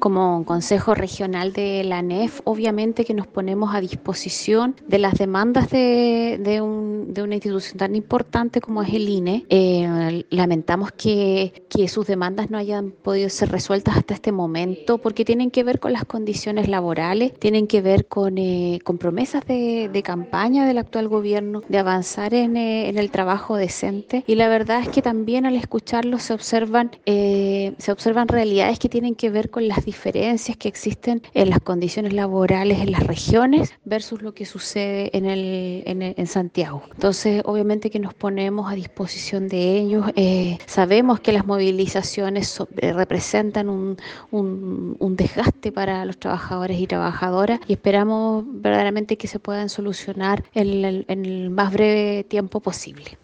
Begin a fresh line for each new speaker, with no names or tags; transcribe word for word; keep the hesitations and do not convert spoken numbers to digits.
Como Consejo Regional de la N E F, obviamente que nos ponemos a disposición de las demandas de, de, un- de una institución tan importante como es el I N E. Eh, lamentamos que, que sus demandas no hayan podido ser resueltas hasta este momento porque tienen que ver con las condiciones laborales, tienen que ver con, eh, con promesas de, de campaña del actual gobierno de avanzar en, eh, en el trabajo decente, y la verdad es que también al escucharlos se observan, eh, se observan realidades que tienen que ver con las diferencias que existen en las condiciones laborales en las regiones versus lo que sucede en, el, en, el- en Santiago. Entonces, obviamente que nos ponemos a disposición de ellos. Eh, sabemos que las movilizaciones so- eh, representan un, un, un desgaste para los trabajadores y trabajadoras, y esperamos verdaderamente que se puedan solucionar en el, en el más breve tiempo posible.